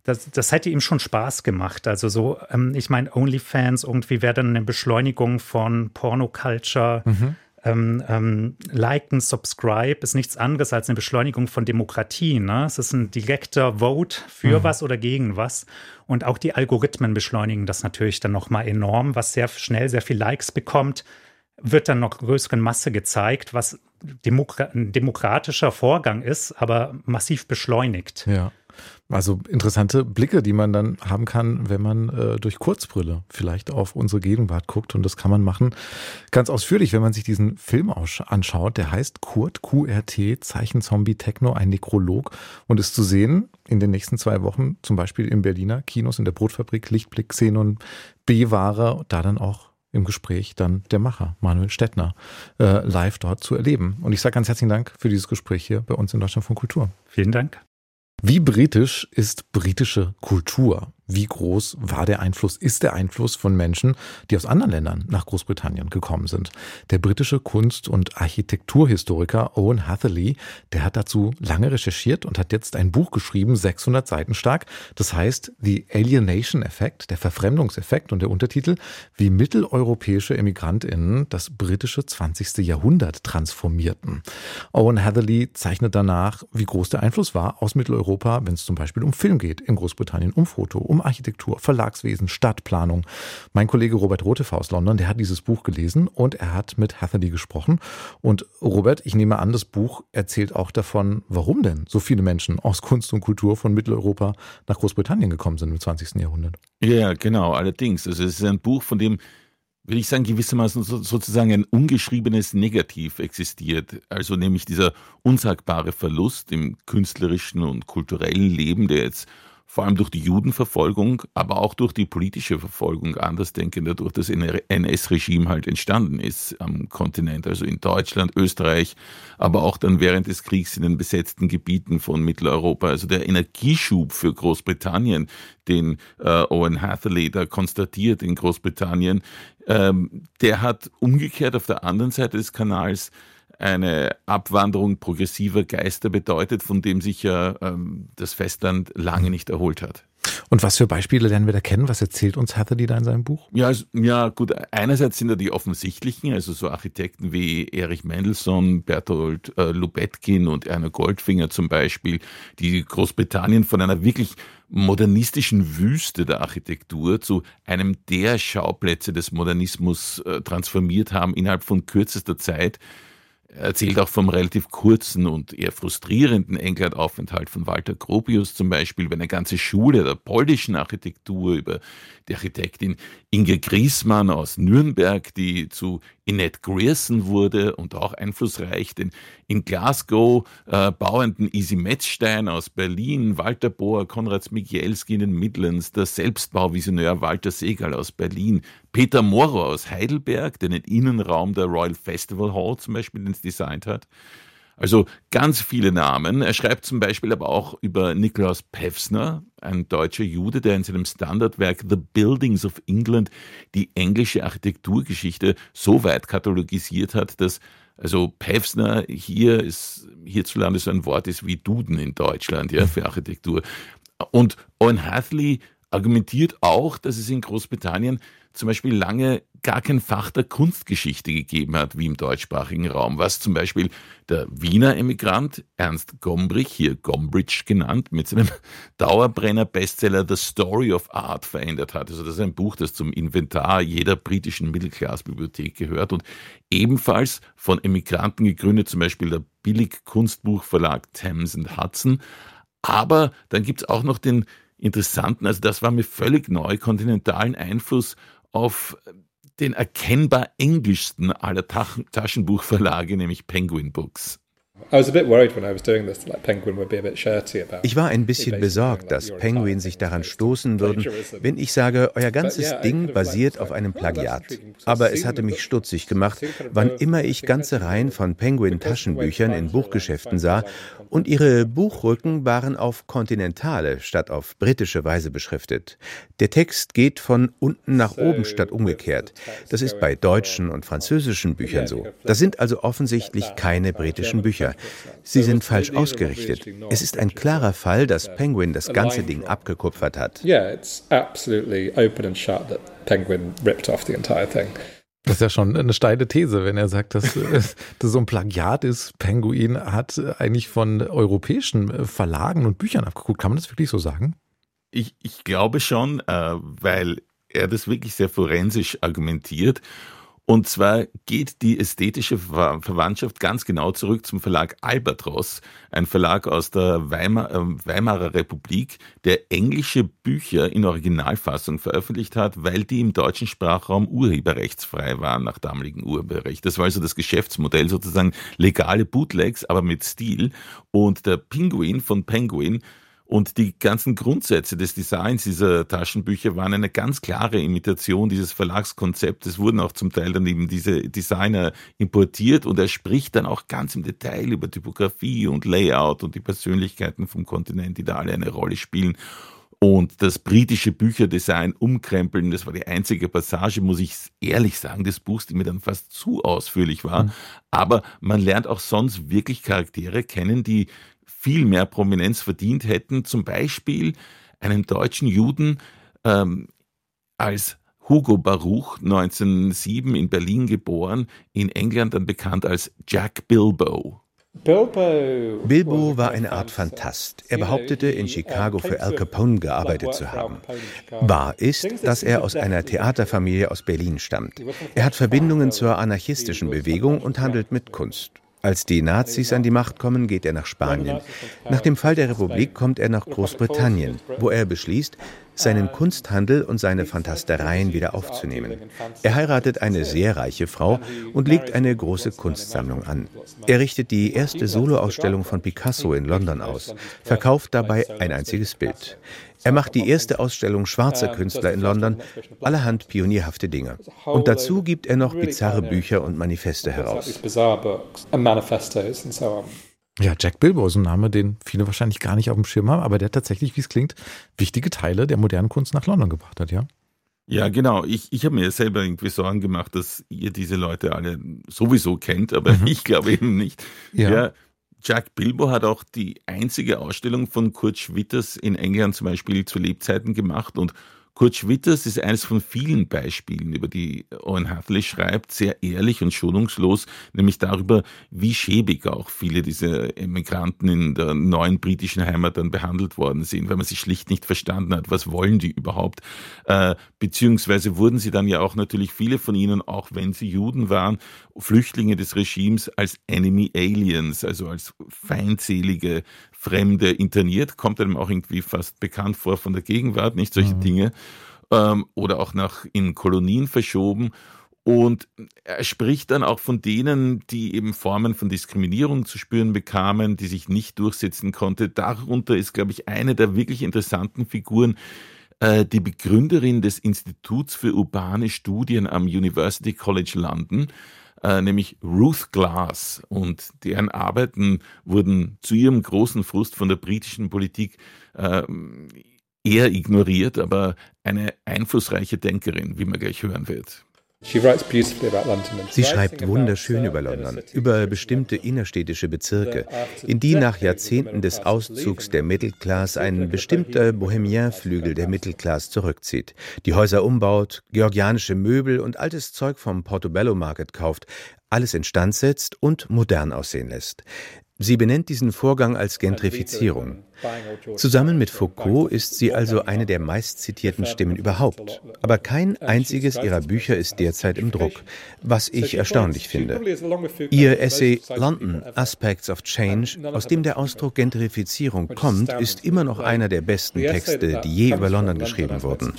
[SPEAKER 9] das, das hätte ihm schon Spaß gemacht. Also so, ähm, ich meine, OnlyFans irgendwie wäre dann eine Beschleunigung von Pornoculture. Mhm. Ähm, ähm, liken, subscribe ist nichts anderes als eine Beschleunigung von Demokratie. Ne? Es ist ein direkter Vote für mhm. was oder gegen was. Und auch die Algorithmen beschleunigen das natürlich dann nochmal enorm. Was sehr schnell sehr viel Likes bekommt, wird dann noch größeren Masse gezeigt, was Demokra- ein demokratischer Vorgang ist, aber massiv beschleunigt.
[SPEAKER 2] Ja. Also interessante Blicke, die man dann haben kann, wenn man äh, durch Kurzbrille vielleicht auf unsere Gegenwart guckt. Und das kann man machen ganz ausführlich, wenn man sich diesen Film anschaut. Der heißt Kurt, Q R T, Zeichenzombie Techno, ein Nekrolog. Und ist zu sehen in den nächsten zwei Wochen, zum Beispiel im Berliner Kinos, in der Brotfabrik, Lichtblick, Xenon, B-Ware, da dann auch im Gespräch dann der Macher, Manuel Stettner, äh, live dort zu erleben. Und ich sage ganz herzlichen Dank für dieses Gespräch hier bei uns in Deutschlandfunk Kultur.
[SPEAKER 9] Vielen Dank.
[SPEAKER 2] Wie britisch ist britische Kultur? Wie groß war der Einfluss, ist der Einfluss von Menschen, die aus anderen Ländern nach Großbritannien gekommen sind? Der britische Kunst- und Architekturhistoriker Owen Hatherley, der hat dazu lange recherchiert und hat jetzt ein Buch geschrieben, sechshundert Seiten stark. Das heißt The Alienation Effect, der Verfremdungseffekt, und der Untertitel: Wie mitteleuropäische EmigrantInnen das britische zwanzigste Jahrhundert transformierten. Owen Hatherley zeichnet danach, wie groß der Einfluss war aus Mitteleuropa, wenn es zum Beispiel um Film geht, in Großbritannien, um Foto, um Architektur, Verlagswesen, Stadtplanung. Mein Kollege Robert Rotev aus London, der hat dieses Buch gelesen und er hat mit Hatherley gesprochen. Und Robert, ich nehme an, das Buch erzählt auch davon, warum denn so viele Menschen aus Kunst und Kultur von Mitteleuropa nach Großbritannien gekommen sind im zwanzigsten Jahrhundert.
[SPEAKER 10] Ja, genau, allerdings. Also es ist ein Buch, von dem, will ich sagen, gewissermaßen sozusagen ein ungeschriebenes Negativ existiert. Also nämlich dieser unsagbare Verlust im künstlerischen und kulturellen Leben, der jetzt vor allem durch die Judenverfolgung, aber auch durch die politische Verfolgung Andersdenkender, durch das N S-Regime halt entstanden ist am Kontinent, also in Deutschland, Österreich, aber auch dann während des Kriegs in den besetzten Gebieten von Mitteleuropa. Also der Energieschub für Großbritannien, den äh, Owen Hatherley da konstatiert in Großbritannien, ähm, der hat umgekehrt auf der anderen Seite des Kanals eine Abwanderung progressiver Geister bedeutet, von dem sich ja ähm, das Festland lange nicht erholt hat.
[SPEAKER 2] Und was für Beispiele lernen wir da kennen? Was erzählt uns Hatherley da in seinem Buch?
[SPEAKER 10] Ja, also, ja gut, einerseits sind da die offensichtlichen, also so Architekten wie Erich Mendelssohn, Bertolt äh, Lubetkin und Erna Goldfinger zum Beispiel, die Großbritannien von einer wirklich modernistischen Wüste der Architektur zu einem der Schauplätze des Modernismus äh, transformiert haben innerhalb von kürzester Zeit. Er erzählt auch vom relativ kurzen und eher frustrierenden Englandaufenthalt von Walter Gropius zum Beispiel, über eine ganze Schule der polnischen Architektur, über die Architektin Inge Griesmann aus Nürnberg, die zu Inette Grierson wurde und auch einflussreich, den in Glasgow äh, bauenden Isi Metzstein aus Berlin, Walter Bohr, Konrad Smigielski in den Midlands, der Selbstbauvisionär Walter Segal aus Berlin, Peter Moro aus Heidelberg, der den Innenraum der Royal Festival Hall zum Beispiel designt hat. Also ganz viele Namen. Er schreibt zum Beispiel aber auch über Nikolaus Pevsner, ein deutscher Jude, der in seinem Standardwerk The Buildings of England die englische Architekturgeschichte so weit katalogisiert hat, dass also Pevsner hier ist, hierzulande so ein Wort ist wie Duden in Deutschland, ja, für Architektur. Und Owen Hatherley argumentiert auch, dass es in Großbritannien zum Beispiel lange gar kein Fach der Kunstgeschichte gegeben hat, wie im deutschsprachigen Raum, was zum Beispiel der Wiener Emigrant Ernst Gombrich, hier Gombrich genannt, mit seinem Dauerbrenner-Bestseller The Story of Art verändert hat. Also das ist ein Buch, das zum Inventar jeder britischen Mittelklassbibliothek gehört und ebenfalls von Emigranten gegründet, zum Beispiel der Billig-Kunstbuchverlag Thames and Hudson. Aber dann gibt es auch noch den interessanten, also das war mir völlig neu, kontinentalen Einfluss auf den erkennbar englischsten aller Taschenbuchverlage, nämlich Penguin Books.
[SPEAKER 11] Ich war ein bisschen besorgt, dass Penguin sich daran stoßen würden, wenn ich sage, euer ganzes Ding basiert auf einem Plagiat. Aber es hatte mich stutzig gemacht, wann immer ich ganze Reihen von Penguin-Taschenbüchern in Buchgeschäften sah und ihre Buchrücken waren auf kontinentale statt auf britische Weise beschriftet. Der Text geht von unten nach oben statt umgekehrt. Das ist bei deutschen und französischen Büchern so. Das sind also offensichtlich keine britischen Bücher. Bücher. Sie sind falsch ausgerichtet. Es ist ein klarer Fall, dass Penguin das ganze Ding abgekupfert hat.
[SPEAKER 12] Yeah, it's absolutely open and shut that Penguin ripped off the entire thing.
[SPEAKER 2] Das ist ja schon eine steile These, wenn er sagt, dass das so ein Plagiat ist. Penguin hat eigentlich von europäischen Verlagen und Büchern abgeguckt. Kann man das wirklich so sagen?
[SPEAKER 10] Ich, ich glaube schon, äh, weil er das wirklich sehr forensisch argumentiert. Und zwar geht die ästhetische Ver- Verwandtschaft ganz genau zurück zum Verlag Albatros, ein Verlag aus der Weimar, äh, Weimarer Republik, der englische Bücher in Originalfassung veröffentlicht hat, weil die im deutschen Sprachraum urheberrechtsfrei waren nach damaligem Urheberrecht. Das war also das Geschäftsmodell, sozusagen legale Bootlegs, aber mit Stil. Und der Pinguin von Penguin und die ganzen Grundsätze des Designs dieser Taschenbücher waren eine ganz klare Imitation dieses Verlagskonzepts. Es wurden auch zum Teil dann eben diese Designer importiert und er spricht dann auch ganz im Detail über Typografie und Layout und die Persönlichkeiten vom Kontinent, die da alle eine Rolle spielen. Und das britische Bücherdesign umkrempeln, das war die einzige Passage, muss ich ehrlich sagen, des Buchs, die mir dann fast zu ausführlich war. Mhm. Aber man lernt auch sonst wirklich Charaktere kennen, die viel mehr Prominenz verdient hätten, zum Beispiel einen deutschen Juden ähm, als Hugo Baruch, neunzehnhundertsieben in Berlin geboren, in England dann bekannt als Jack Bilbo.
[SPEAKER 11] Bilbo war eine Art Phantast. Er behauptete, in Chicago für Al Capone gearbeitet zu haben. Wahr ist, dass er aus einer Theaterfamilie aus Berlin stammt. Er hat Verbindungen zur anarchistischen Bewegung und handelt mit Kunst. Als die Nazis an die Macht kommen, geht er nach Spanien. Nach dem Fall der Republik kommt er nach Großbritannien, wo er beschließt, seinen Kunsthandel und seine Fantastereien wieder aufzunehmen. Er heiratet eine sehr reiche Frau und legt eine große Kunstsammlung an. Er richtet die erste Soloausstellung von Picasso in London aus, verkauft dabei ein einziges Bild. Er macht die erste Ausstellung schwarzer Künstler in London, allerhand pionierhafte Dinge. Und dazu gibt er noch bizarre Bücher und Manifeste heraus.
[SPEAKER 2] Ja, Jack Bilbo ist ein Name, den viele wahrscheinlich gar nicht auf dem Schirm haben, aber der tatsächlich, wie es klingt, wichtige Teile der modernen Kunst nach London gebracht hat, ja?
[SPEAKER 10] Ja, genau. Ich, ich habe mir selber irgendwie Sorgen gemacht, dass ihr diese Leute alle sowieso kennt, aber mhm. ich glaube eben nicht. Ja. ja. Jack Bilbo hat auch die einzige Ausstellung von Kurt Schwitters in England zum Beispiel zu Lebzeiten gemacht und Kurt Schwitters ist eines von vielen Beispielen, über die Owen Hatherley schreibt, sehr ehrlich und schonungslos, nämlich darüber, wie schäbig auch viele dieser Emigranten in der neuen britischen Heimat dann behandelt worden sind, weil man sie schlicht nicht verstanden hat, was wollen die überhaupt, äh, beziehungsweise wurden sie dann ja auch natürlich viele von ihnen, auch wenn sie Juden waren, Flüchtlinge des Regimes als Enemy Aliens, also als feindselige Fremde interniert, kommt einem auch irgendwie fast bekannt vor von der Gegenwart, nicht solche mhm. Dinge, ähm, oder auch nach in Kolonien verschoben. Und er spricht dann auch von denen, die eben Formen von Diskriminierung zu spüren bekamen, die sich nicht durchsetzen konnte. Darunter ist, glaube ich, eine der wirklich interessanten Figuren, äh, die Begründerin des Instituts für urbane Studien am University College London, Äh, nämlich Ruth Glass, und deren Arbeiten wurden zu ihrem großen Frust von der britischen Politik äh, eher ignoriert, aber eine einflussreiche Denkerin, wie man gleich hören wird.
[SPEAKER 11] Sie schreibt wunderschön über London, über bestimmte innerstädtische Bezirke, in die nach Jahrzehnten des Auszugs der Mittelklasse ein bestimmter Bohemian-Flügel der Mittelklasse zurückzieht, die Häuser umbaut, georgianische Möbel und altes Zeug vom Portobello Market kauft, alles instand setzt und modern aussehen lässt. Sie benennt diesen Vorgang als Gentrifizierung. Zusammen mit Foucault ist sie also eine der meistzitierten Stimmen überhaupt. Aber kein einziges ihrer Bücher ist derzeit im Druck, was ich erstaunlich finde. Ihr Essay London, Aspects of Change, aus dem der Ausdruck Gentrifizierung kommt, ist immer noch einer der besten Texte, die je über London geschrieben wurden.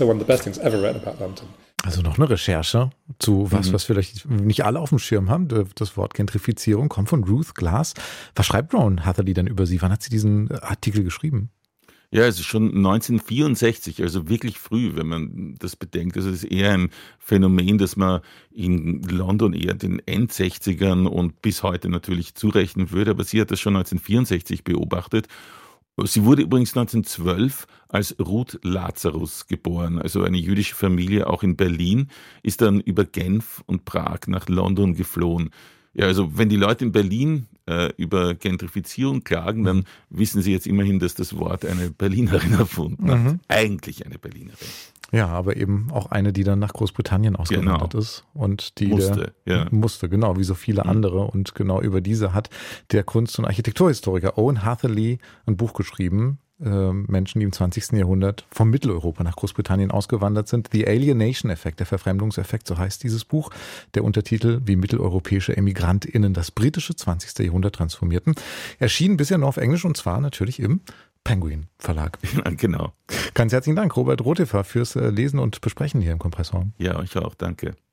[SPEAKER 2] Also noch eine Recherche zu was, mhm. was vielleicht nicht alle auf dem Schirm haben. Das Wort Gentrifizierung kommt von Ruth Glass. Was schreibt Rowan Hatherley denn über sie? Wann hat sie diesen Artikel geschrieben?
[SPEAKER 10] Ja, es ist schon neunzehnhundertvierundsechzig, also wirklich früh, wenn man das bedenkt. Also es ist eher ein Phänomen, das man in London eher den Endsechzigern und bis heute natürlich zurechnen würde. Aber sie hat das schon neunzehnhundertvierundsechzig beobachtet. Sie wurde übrigens neunzehnhundertzwölf als Ruth Lazarus geboren, also eine jüdische Familie auch in Berlin, ist dann über Genf und Prag nach London geflohen. Ja, also wenn die Leute in Berlin äh, über Gentrifizierung klagen, dann wissen sie jetzt immerhin, dass das Wort eine Berlinerin erfunden mhm. hat. Eigentlich eine Berlinerin.
[SPEAKER 2] Ja, aber eben auch eine, die dann nach Großbritannien ausgewandert
[SPEAKER 10] genau.
[SPEAKER 2] ist und die
[SPEAKER 10] musste,
[SPEAKER 2] der,
[SPEAKER 10] ja.
[SPEAKER 2] musste, genau, wie so viele mhm. andere. Und genau über diese hat der Kunst- und Architekturhistoriker Owen Hatherley ein Buch geschrieben. Äh, Menschen, die im zwanzigsten Jahrhundert vom Mitteleuropa nach Großbritannien ausgewandert sind. The Alienation Effect, der Verfremdungseffekt, so heißt dieses Buch. Der Untertitel, wie mitteleuropäische EmigrantInnen das britische zwanzigste Jahrhundert transformierten. Erschien bisher nur auf Englisch und zwar natürlich im Penguin Verlag.
[SPEAKER 10] Ja, genau.
[SPEAKER 2] Ganz herzlichen Dank, Robert Rotefer, fürs Lesen und Besprechen hier im Kompressor.
[SPEAKER 10] Ja, euch auch, danke.